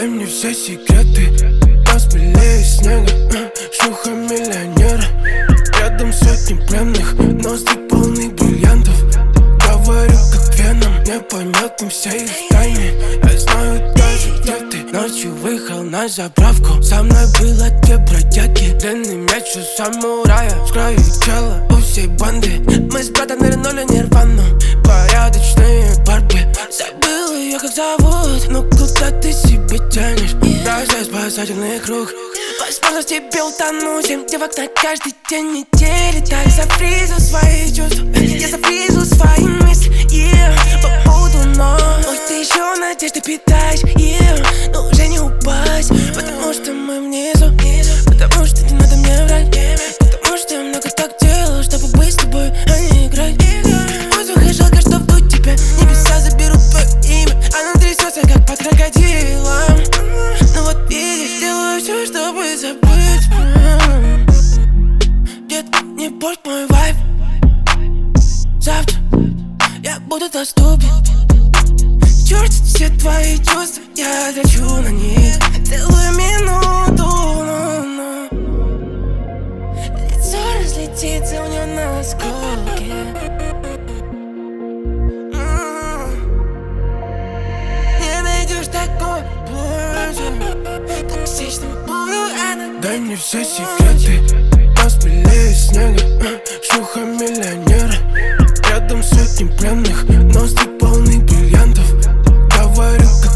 Дай мне все секреты, посмелее снега, шлюха миллионера. Рядом сотни пленных, ноздри полны бриллиантов. Говорю как веном, непонятны все их тайны. Я знаю даже где ты. Ночью выехал на заправку, со мной было те бродяги. Длинный меч у самурая, с краю тела у всей банды. Мы с братом нырнули нирвану, порядочные Барби. Забыл ее как зовут, но куда ты себе тянешь? Бросай спасательный круг, возможно тебе утонуть. Девок на каждый день недели. Так зафризу свои чувства, я зафризу свои мысли, по поводу ног. Ты еще надежды питаешь, но уже не упасть. Потому что мы внизу, потому что не надо мне врать, потому что я много так делал, чтобы быть с тобой, а не играть. Воздух и жалко, что вдуть тебя, небеса заберут твое имя. Оно трясется, как под крокодилом. Но вот видишь, делаю все, чтобы забыть. Детка, не порть мой вайб. Завтра я буду доступен. Черт, все твои чувства, я трачу на них целую минуту, но лицо разлетится у нее на осколки. Не найдешь такой больше, токсичным буду она. Дай мне все секреты, посмелее снега, шлюха миллионера. Рядом сотни пленных, ноздри полны бриллиантов. Говорю как